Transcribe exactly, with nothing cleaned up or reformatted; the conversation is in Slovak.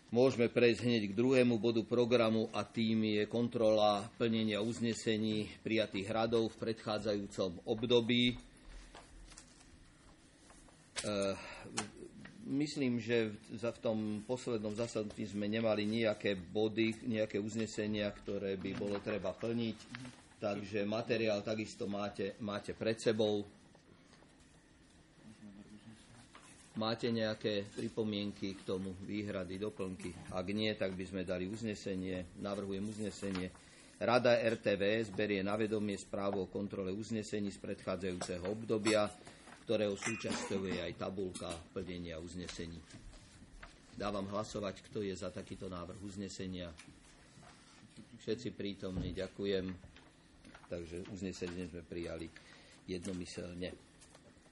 Môžeme prejsť hneď k druhému bodu programu a tým je kontrola plnenia uznesení prijatých radov v predchádzajúcom období. Myslím, že v tom poslednom zasadnutí sme nemali nejaké body, nejaké uznesenia, ktoré by bolo treba plniť. Takže materiál takisto máte, máte pred sebou. Máte nejaké pripomienky k tomu, výhrady, doplnky? Ak nie, tak by sme dali uznesenie. Navrhujem uznesenie. Rada er té vé es berie na vedomie správu o kontrole uznesení z predchádzajúceho obdobia, ktorého súčasťou je aj tabuľka plnenia uznesení. Dávam hlasovať, kto je za takýto návrh uznesenia. Všetci prítomní, ďakujem. Takže uznesenie sme prijali jednomyselne.